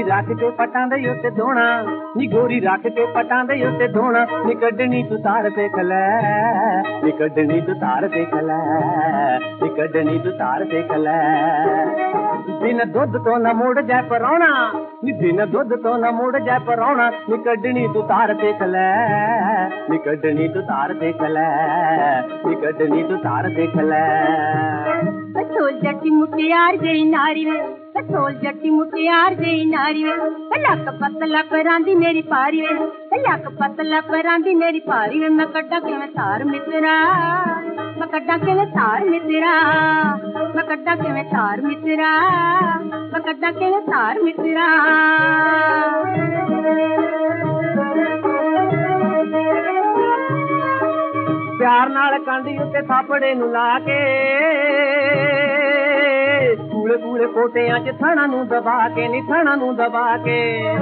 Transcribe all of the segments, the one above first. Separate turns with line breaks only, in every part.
रख के पटां दे उत्ते धोना, नी गोरी रख के पटां दे उत्ते धोना, नी कड्डनी तू तार देख लै, नी कड्डनी तू तार देख लै, नी कड्डनी तू तार देख लै। बिन दुध तो न मुड़ जाए परौना, नी बिन दुध तो न मुड़ जाए परौना, नी कड्डनी तू तार देख लै, नी कड्डनी तू तार देख लै, नी कड्डनी तू तार देख लै।
कसोल जट्टी मुटियार गई नारी वे, कसोल जट्टी मुटियार गई नारी वे, लक पतला परांदी मेरी पारी वे, लक पतला परांदी मेरी पारी वे, मैं कड्डा किवें तार मित्रा, मैं कड्डा किवें तार मित्रा, मैं कड्डा किवें तार मित्रा, मैं कड्डा किवें तार मित्रा।
प्यार नाल कांडी उत्ते थापड़े नू ला के, कूले कूले कोटियां च थणा नू दबा के, नी थणा नू दबा के।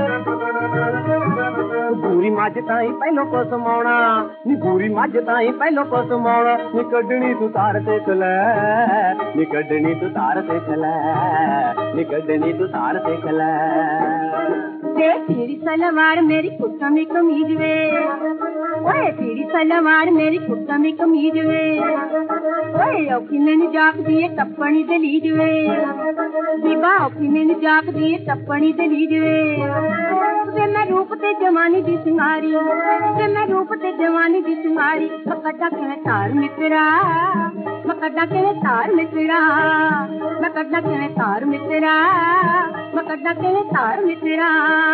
पूरी मझ ताई पहलों को समाउणा, नी पूरी मझ ताई पहलों को समाउणा, नी कड्डनी तू तार देख लै, नी कड्डनी तू तार देख लै, नी कड्डनी तू तार देख लै।
तेरी सलवार मेरी कुटमी कमीज वे, ओए तेरी सलवार मेरी कुटमी कमीज वे, ओए औखी मैनू जाप दिए टप्पणी दलीज वे, दीबा औखी मैनू जाप दिए टप्पणी दलीज वे। वे मैं रूप ते जवानी दी सिंगारी, वे मैं रूप ते जवानी दी सिंगारी, मैं कड्डा किवें तार मित्रा, मैं कड्डा किवें तार मित्रा, मैं कड्डा किवें तार मित्रा, मैं कड्डा किवें तार मित्रा।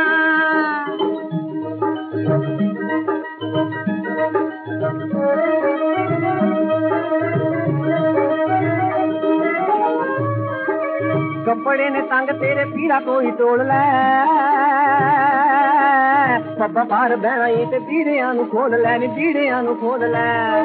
कपड़े ने तंग तेरे पीड़ा कोई तोड़ लै, पब्बा बाहर बहनाई ते पीड़ियां नू खोल लै, नी पीड़ियां नू खोल लै।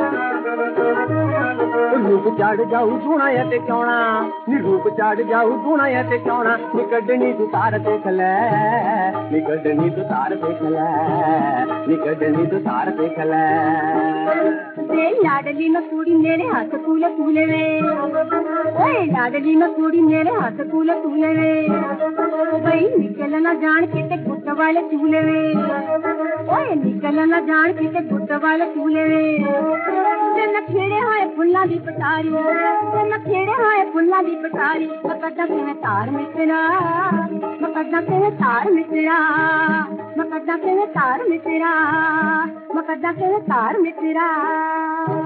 रूप चढ़ जाऊ दूना ते चौना, नी रूप चढ़ जाऊ दूना ते चौना, नी कड्डनी तू तार देख लै, नी कड्डनी तू तार देख लै, नी कड्डनी तू तार देख लै।
लाडली में कुड़ी मेरे हाथ कूले कूले वे, ओए लाडली में कुड़ी मेरे हाथ कूले कूले वे, भाई निकल ना जान किते गुट वाले चूले वे, ओए निकल ना जान किते गुट वाले चूले वे। न खेड़े होए फुल्लां दी पटारी, न खेड़े होए फुल्लां दी पटारी, मैं कड्डा किवें तार मित्रा, मैं कड्डा किवें तार मित्रा, मैं कड्डा किवें तार मित्रा, मैं कड्डा किवें तार मित्रा।